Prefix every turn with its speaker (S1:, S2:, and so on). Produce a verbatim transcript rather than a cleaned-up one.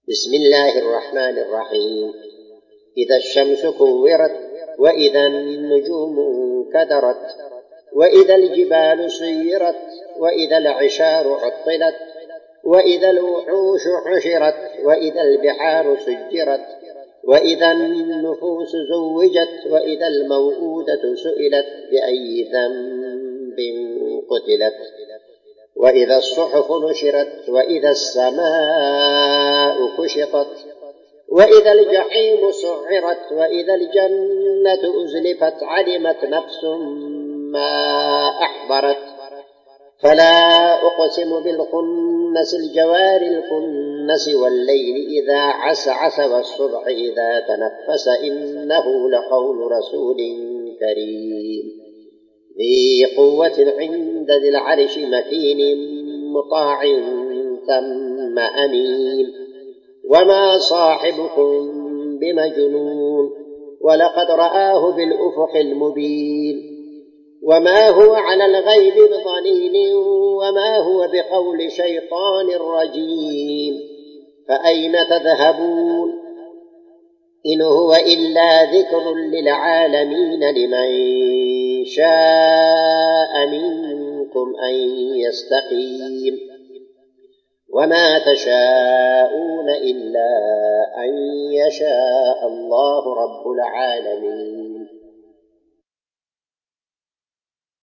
S1: بسم الله الرحمن الرحيم. إذا الشمس كورت، وإذا النجوم كدرت، وإذا الجبال سيرت، وإذا العشار عطلت، وإذا الوحوش حشرت، وإذا البحار سجرت، وإذا النفوس زوجت، وإذا الموءودة سئلت بأي ذنب قتلت، وإذا الصحف نشرت، وإذا السماء كشطت، وإذا الجحيم سعرت، وإذا الجنة أزلفت، علمت نفس ما أحضرت. فلا أقسم بالخنس، الجوار الكنس، والليل إذا عسعس، والصبح إذا تنفس، إنه لقول رسول كريم ذي قوة عند ذي العرش مكين مطاع ثم أمين. وما صاحبكم بمجنون، ولقد رآه بالأفق المبين. وما هو على الغيب بضنين، وما هو بقول شيطان رجيم. فأين تذهبون؟ إن هو إلا ذكر للعالمين، لمن شاء منكم أن يستقيم. وما تشاءون إلا أن يشاء الله رب العالمين.